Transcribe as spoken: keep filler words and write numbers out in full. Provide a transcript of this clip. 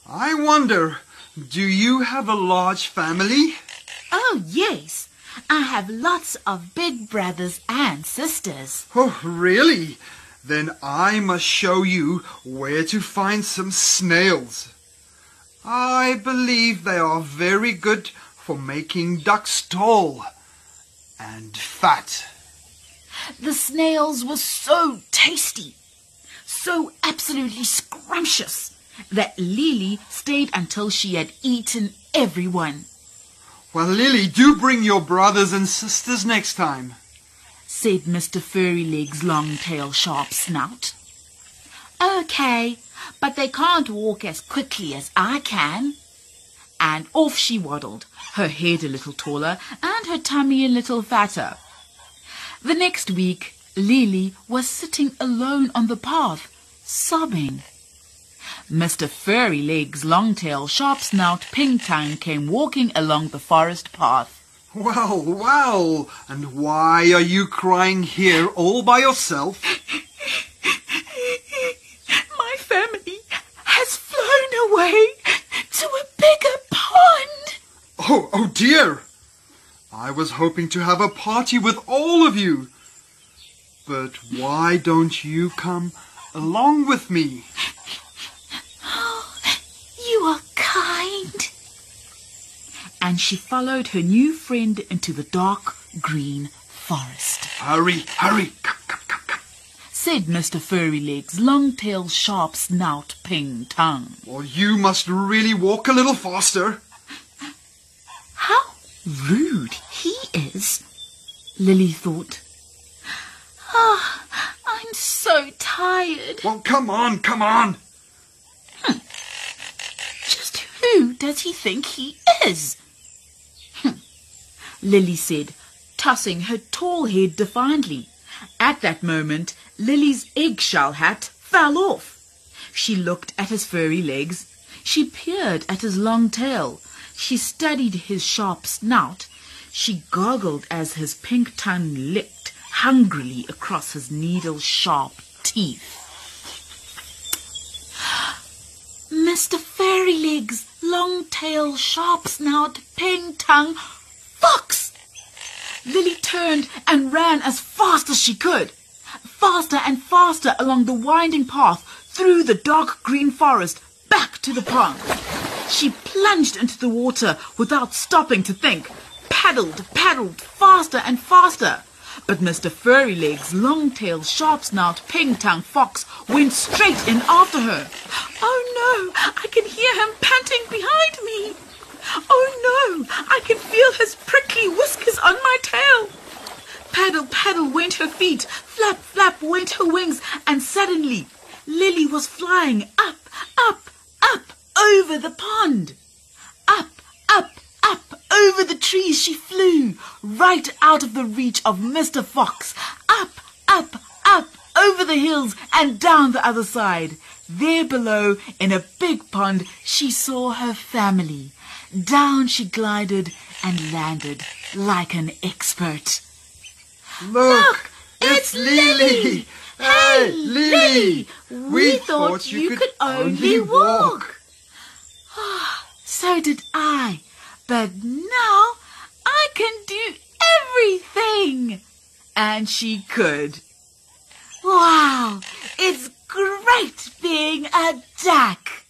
I wonder, do you have a large family? Oh, yes. I have lots of big brothers and sisters. Oh, really? Then I must show you where to find some snails. I believe they are very good for making ducks tall and fat. The snails were so tasty, so absolutely scrumptious, that Lily stayed until she had eaten everyone. Well, Lily, do bring your brothers and sisters next time, said Mister Furrylegs' long-tail sharp snout. Okay, but they can't walk as quickly as I can. And off she waddled, her head a little taller and her tummy a little fatter. The next week, Lily was sitting alone on the path, sobbing. Mister Furrylegs' long-tail sharp snout Pink Tongue came walking along the forest path. Well, well, and why are you crying here all by yourself? My family has flown away to a bigger pond. Oh, oh dear! I was hoping to have a party with all of you. But why don't you come along with me? Oh, you are kind. And she followed her new friend into the dark green forest. Hurry, hurry, come, come, come, come, said Mister Furrylegs' long-tail sharp snout Pink Tongue. Well, you must really walk a little faster. How rude he is, Lily thought. Ah, oh, I'm so tired. Well, come on, come on. Hmm. Just who does he think he is? Hmm. Lily said, tossing her tall head defiantly. At that moment, Lily's eggshell hat fell off. She looked at his furry legs. She peered at his long tail. She studied his sharp snout. She goggled as his pink tongue licked hungrily across his needle-sharp teeth. Mister Furrylegs' long-tail, sharp-snout, pink-tongue fox! Lily turned and ran as fast as she could. Faster and faster along the winding path, through the dark green forest, back to the pond. She plunged into the water without stopping to think, paddled, paddled, faster and faster. But Mister Furrylegs' long-tailed, sharp-snout, pink-tongue fox went straight in after her. Oh no, I can hear him panting behind me. Oh no, I can feel his prickly whiskers on my tail. Paddle, paddle went her feet, flap, flap went her wings, and suddenly Lily was flying up, up, up over the pond. Up, up, up over the trees she flew, right out of the reach of Mister Fox. Up, up, up over the hills and down the other side. There below, in a big pond, she saw her family. Down she glided and landed like an expert. Look, Look it's, it's Lily. Lily. Hey, Hey, Lily. We, We thought, thought you you could, could only only walk. So did I. But now I can do everything. And she could. Wow, it's great being a duck.